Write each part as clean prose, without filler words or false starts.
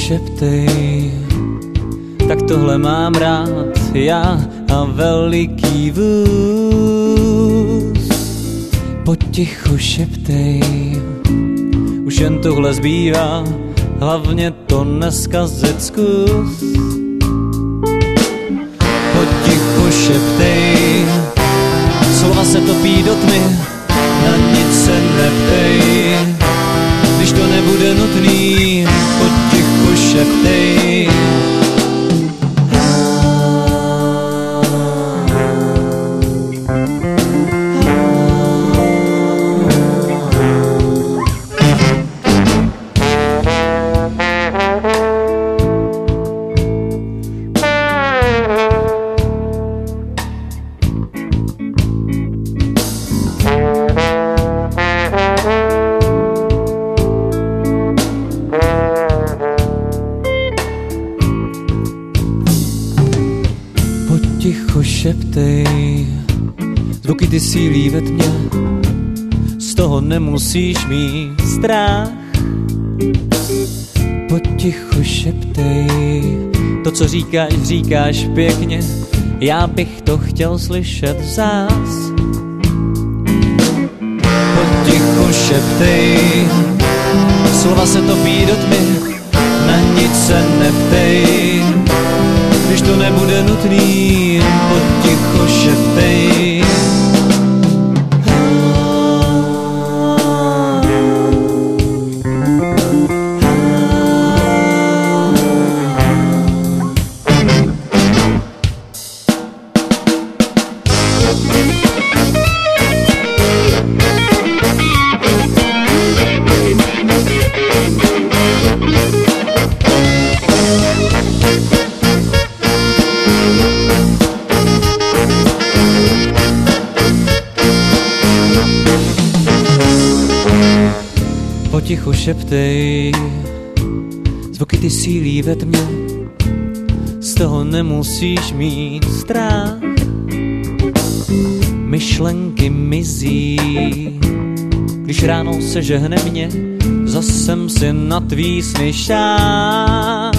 šeptej, tak tohle mám rád já a veliký vůz. Potichu šeptej, už jen tohle zbývá, hlavně to neskazit zkus. Potichu šeptej, slova se topí do tmy, na nic se neptej, když to nebude nutný. Potichu šeptej, potichu šeptej, zvuky ty sílí ve tmě, z toho nemusíš mít strach. Potichu šeptej, to co říkáš, říkáš pěkně, já bych to chtěl slyšet zás. Potichu šeptej, slova se topí do tmy, na nic se neptej, když to nebude nutný. Potichu šeptej, potichu šeptej, zvuky ty sílí ve tmě, z toho nemusíš mít strach. Myšlenky mizí, když ráno se žehne mě, zas jsem si na tvý sny šáh.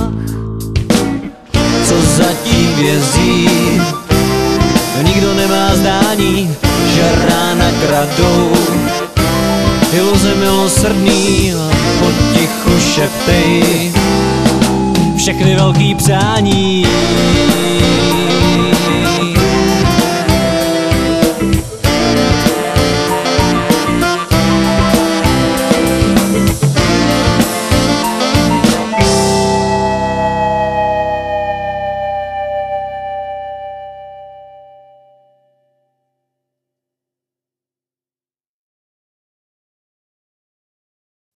Co zatím vězí, nikdo nemá zdání, že rána kradou iluze milosrdný. Potichu šeptej všechny velký přání.